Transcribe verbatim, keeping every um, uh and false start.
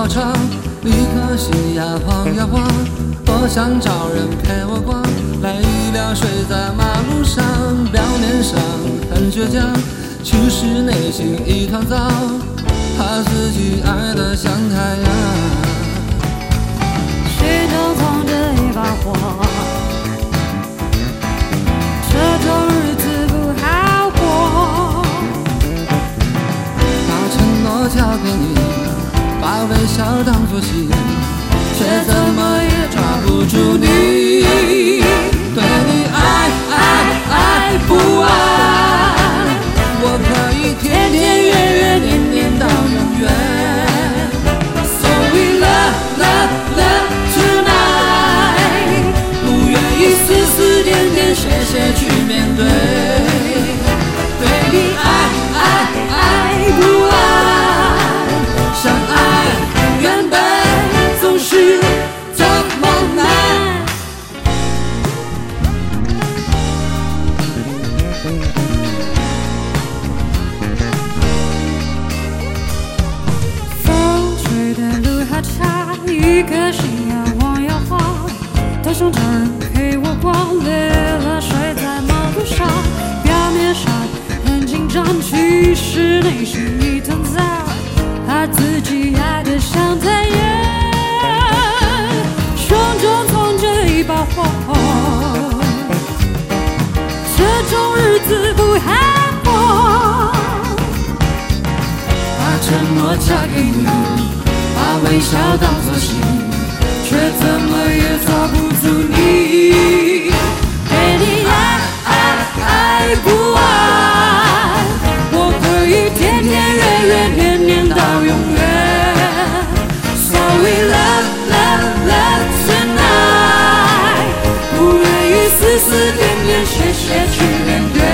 好长，一颗心呀晃呀晃，多想找人陪我逛。累了睡在马路上，表面上很倔强，其实内心一团糟，怕自己爱得像太阳。 心中藏着一把火，这种日子不好过。 把承诺交给你，把微笑当作信，却怎么也抓不住你。对你爱爱爱不爱，我可以天天月月年年到永远。So we love love love tonight， 不愿意丝丝点点谢谢去面对。对你爱爱爱不爱，相爱原本总是这么难。 风吹的路好长，一颗心呀晃呀晃，多想找人陪我逛。累了睡在马路上，表面上很紧张，其实内心一团糟，怕自己爱得像太阳。胸中藏着一把火，这种日子不好过。 把承诺交给你，把微笑当作信，却怎么也抓不住你。对你爱爱爱不爱，我可以天天月月年年到永远。So we love love love tonight， 不愿意丝丝点点谢谢去面对。